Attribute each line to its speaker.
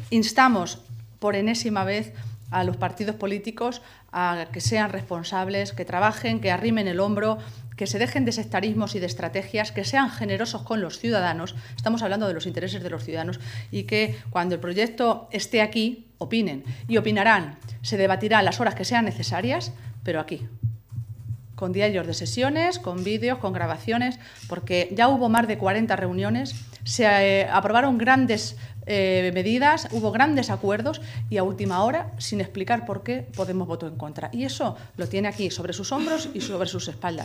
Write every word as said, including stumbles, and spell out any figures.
Speaker 1: instamos por enésima vez a los partidos políticos a que sean responsables, que trabajen, que arrimen el hombro, que se dejen de sectarismos y de estrategias, que sean generosos con los ciudadanos, estamos hablando de los intereses de los ciudadanos, y que cuando el proyecto esté aquí, opinen. Y opinarán, se debatirá las horas que sean necesarias, pero aquí, con diarios de sesiones, con vídeos, con grabaciones, porque ya hubo más de cuarenta reuniones, se eh, aprobaron grandes eh, medidas, hubo grandes acuerdos y a última hora, sin explicar por qué, Podemos votó en contra. Y eso lo tiene aquí, sobre sus hombros y sobre sus espaldas.